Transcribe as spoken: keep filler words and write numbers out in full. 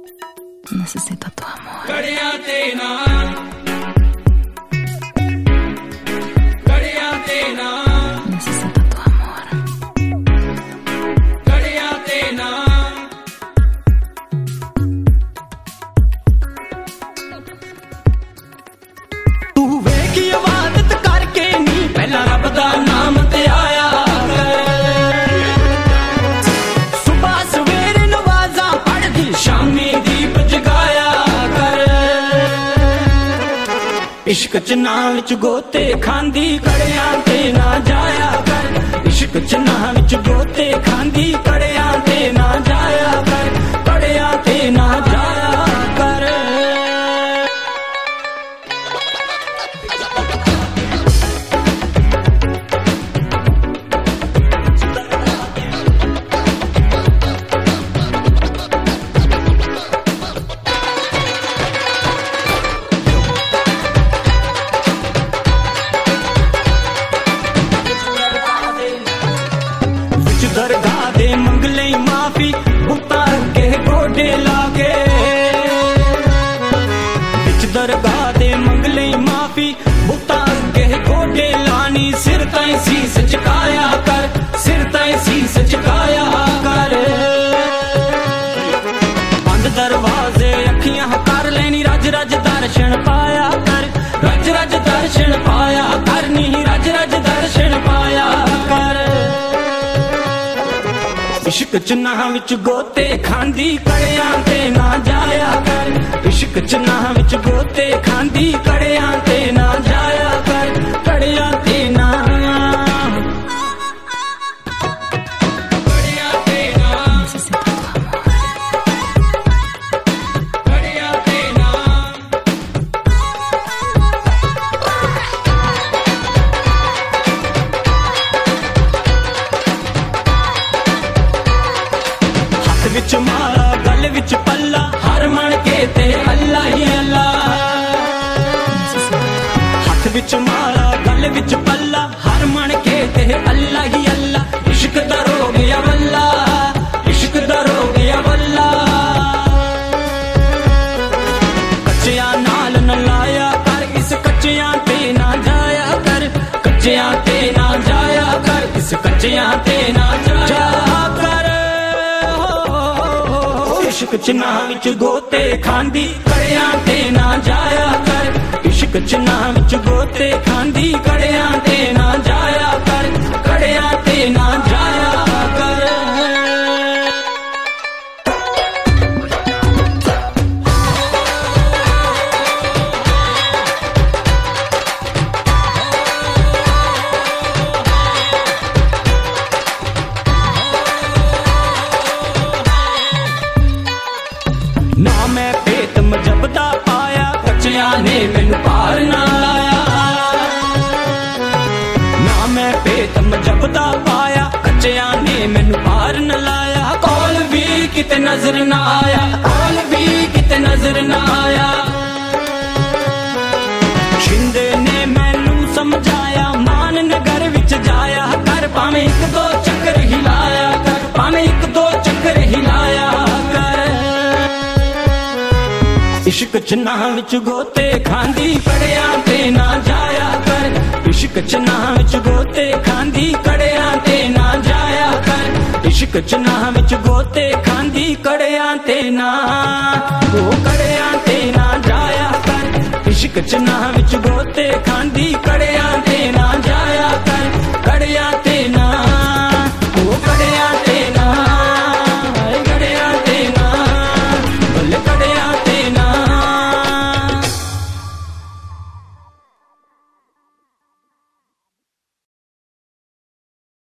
Necesito tu amor. Cariatina. Necesito tu amor. Cariatina. तू वेखी इबादत करके नी पहला रब दा नाम ते आया सुबह सवेरे नवाजा पढ़दी शामी दीप जगाया कर इश्क च ना विच गोते खांदी कड़ियां ते ना जाया कर इश्क च ना विच गोते खांदी कड़ियां ते ना जाया कर कड़ियां ते ना जाया कर दरगाह दे मंगले माफी उतार के गोडे लागे बिच दरगाह दे मंगले माफी उतार के गोडे लानी सिर ताई सीस झुकाया कर सिर ताई सीस झुकाया कर बंद दरवाजे अखियां कर लेनी रज रज दर्शन पाया कर रज रज दर्शन पाया कर नी रज रज दर्शन पाया कर इश्क च ना विच गोते खांदी कड़ियां ते ना जाया कर इश्क च ना विच गोते खांदी कड़ियां ते ना जाया कर कड़ियां ते ना कड़ियां ते ना Necesito tu amor. कड़ियां ते ना विच मारा गल विच पल्ला हर मन के ते अल्लाह ही अल्लाह हाथ विच मारा गल विच पल्ला हर मन के ते अल्लाह ही अल्लाह इश्क दा रोग या वल्ला इश्क दा रोग या वल्ला कच्चियां नाल न लाया कर इस कच्चियां ते ना जाया कर कच्चियां ते ना जाया कर इस कच्चियां ते ना जाया कर इश्क च ना विच गोते खांदी कड़ियां ते ना जाया कर इश्क च ना विच गोते खांदी कड़ियां ते ना जाया कर कड़ियां ते ना जाया कर ना मैं पेट मजबदा पाया कच्चियां ने मैनू पार ना लाया ना मैं पेट मजबदा पाया कच्चियां ने मैनू पार न लाया कौल भी किते नजर ना आया कौल भी किते नजर ना आया शिंदे ने मैनू समझाया मान नगर विच जाया कर भावें एक दो चक्कर हिलाया कर भावें एक दो चक्कर हिलाया कर इश्क च ना विच गोते खांदी कड़ियां ते ना जाया कर इश्क च ना विच गोते खांदी कड़ियां ते ना जाया कर इश्क च ना विच गोते खांदी कड़ियां ते ना ओ कड़ियां ते ना जाया कर इश्क च ना विच गोते खांदी